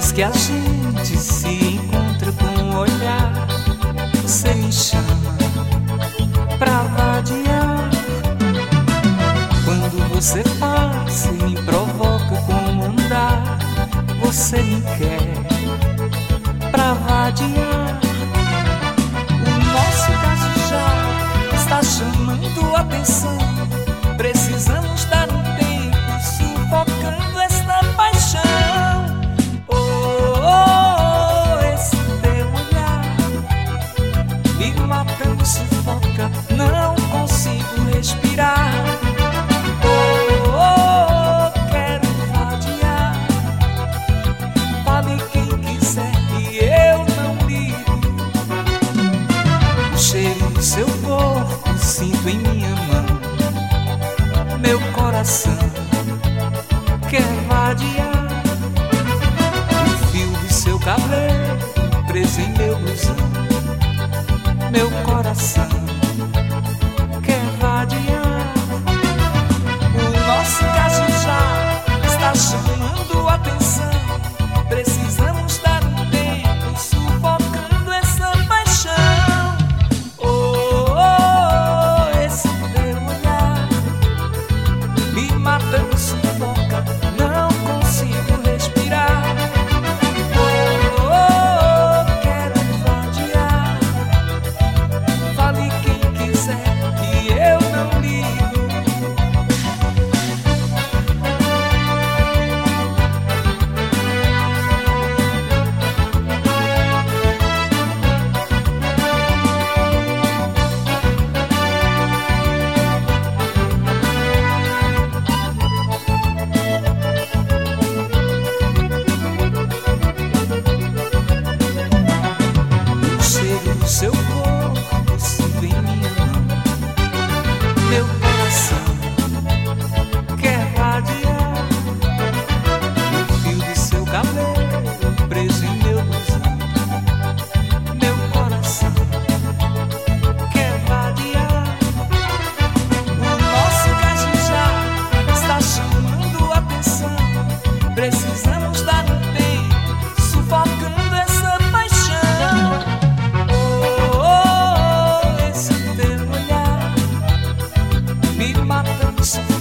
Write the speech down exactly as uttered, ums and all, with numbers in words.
que a gente se encontra com um olhar, você me chama pra vadiar. Quando você passa e me provoca com um andar, você me quer pra vadiar. O nosso caso já está chamando a atenção. Precisamos dar um tempo sufocando esta paixão. Matando, sufoca, não consigo respirar. Oh, oh, oh, quero vadiar. Fale quem quiser e eu não ligo. O cheiro do seu corpo sinto em minha mão. Meu coração quer vadiar. O fio do seu cabelo preso em meu blusão. Meu coração quer vadiar. O nosso caso já está chamando a atenção. Precisamos dar um tempo sufocando essa paixão. Oh, oh, oh, esse teu olhar me matando, sufoca, não consigo respirar. Seu corpo sinto em minha mão. Meu coração quer vadiar. O fio do seu cabelo preso em meu blusão. Meu coração quer vadiar. O nosso caso já está chamando a atenção. Precisamos dar um tempo sufocando essa paixão. Me matando.